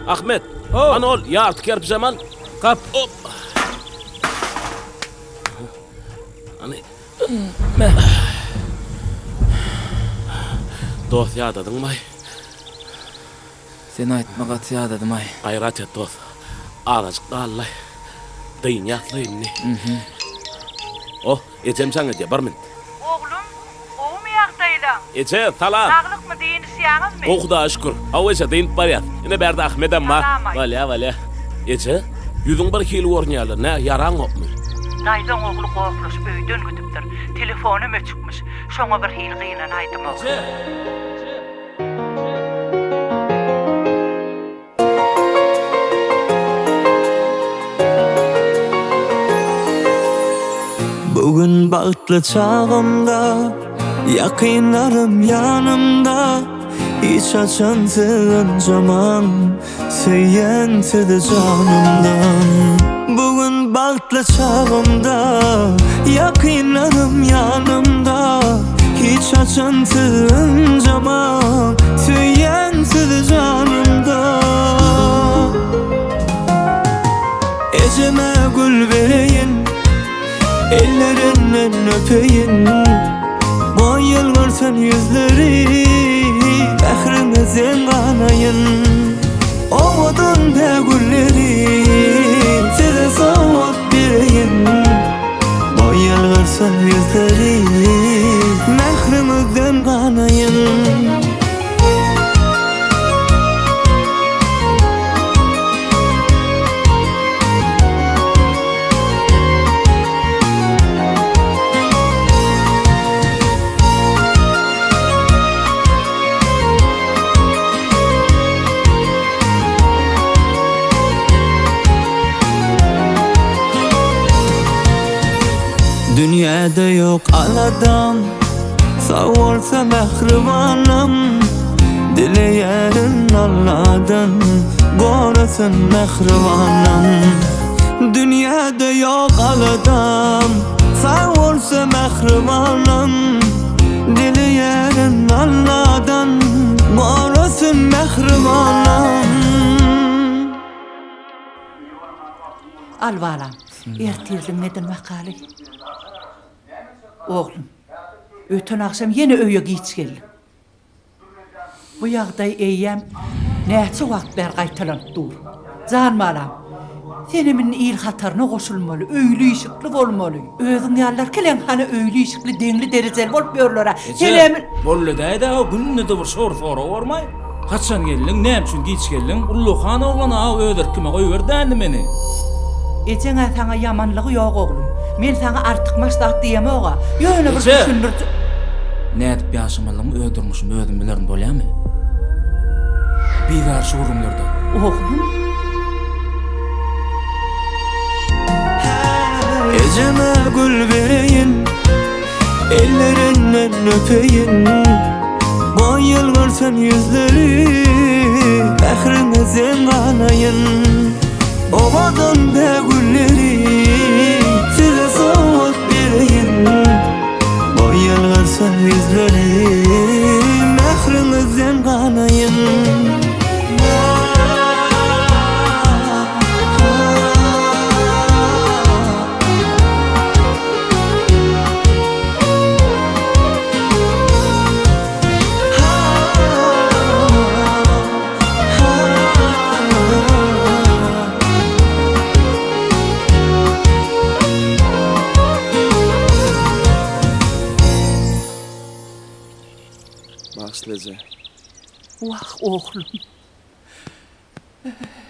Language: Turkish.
Ahmet, Oh. ana ol, yartık yarp zaman. Kap. Hop. Hani. Dost yadadın mı? Sen aytma gatya dedim ay. Gayrat et dost. Ağacık dağılay. Dayın yaklıyım ne? Oh, ecem sana diye barmin. Oğlum, oğum yağdayla. Ece, tala. Sağlık mı deyin siyanız mı? Okuda şükür. Avuşa deyip bar yat. Yine berdi Ahmet'em var. Salam ay. Valya. Ece, yüzün bir kili ornyalı. Ne, yaran kopmuş. Daydan oğlu korkmuş, öyden güdüptür. Telefonum öçükmüş. Şoňa bir hil gıynan aydım oğlum. Bugün bağıtlı çağımda, yakınlarım yanımda. Hiç açantığın zaman, söylentidi canımdan. Bugün bağıtlı çağımda, yakınlarım yanımda. Hiç açantığın zaman, söylentidi canımda. Eceme gül vereyim, ellerinden öpeyim. Bayılırsan yüzleri, Behrimizin kanayın. Ovadın be gülleri, size savat vereyim. Bayılırsan yüzleri, Behrimizin kanayın. Dünyada yok aladam, sağ olsa mehribanım. Dileyerin Allah'dan, korusun mehribanım. Dünyada yok aladam, sağ olsa mehribanım. Dileyerin Allah'dan, korusun mehribanım. Al valam, ertirdim neden makali? Oğlum, ötün akşam yine öye giç geldim. Bu yağday eyyem, näçe vaktlar qaytalanıp dur. Canmalam, senimin il hatarına koşulmalı, öylü işikli bolmalı. Özün yallar kelen hani öylü işikli, dengli dereceli bolup görlora. Senimin... Bolle dayda o günne de bir soru ormay. Kaçan geldin, ne için geç geldin? Ulluhan oğlan ağa öder kime koyuverdi meni. Ecen sana yamanlığı yok oğlum. Men sana artık maslahat diyeme oğa. Yöne bir Ece! düşündürdü. Ne edip yaşamalımı öldürmüşüm, öldüm bilirim böyle mi? Bir ver şu urumlardan. Oğlum, Eceme gül vereyim, ellerinden öpeyim. Bayılırsan yüzleri, Behrimizin kanayın. Ovadan be gülleri, size savat vereyim. Bayılırsan yüzleri, Behrimizin kanayın. Başlayacak. vah oğlum.